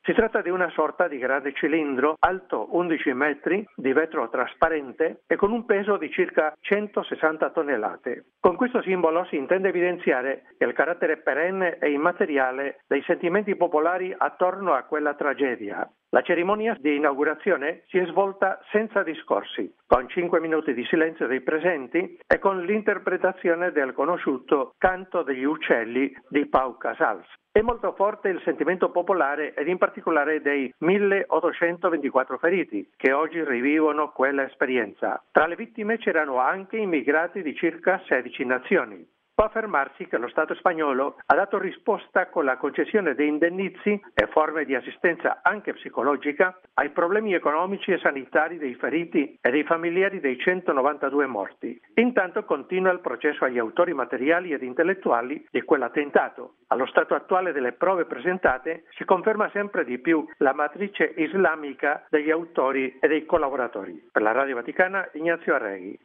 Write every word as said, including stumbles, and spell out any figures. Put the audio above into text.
Si tratta di una sorta di grande cilindro alto undici metri, di vetro trasparente e con un peso di circa centosessanta tonnellate. Con questo simbolo si intende evidenziare il carattere perenne e immateriale dei sentimenti popolari attorno a quella tragedia. La cerimonia di inaugurazione si è svolta senza discorsi, con cinque minuti di silenzio dei presenti e con l'interpretazione del conosciuto Canto degli uccelli di Pau Casals. È molto forte il sentimento popolare ed in particolare dei milleottocentoventiquattro feriti che oggi rivivono quella esperienza. Tra le vittime c'erano anche immigrati di circa sedici nazioni. Può affermarsi che lo Stato spagnolo ha dato risposta con la concessione di indennizzi e forme di assistenza anche psicologica ai problemi economici e sanitari dei feriti e dei familiari dei centonovantadue morti. Intanto continua il processo agli autori materiali ed intellettuali di quell'attentato. Allo stato attuale delle prove presentate si conferma sempre di più la matrice islamica degli autori e dei collaboratori. Per la Radio Vaticana, Ignazio Arreghi.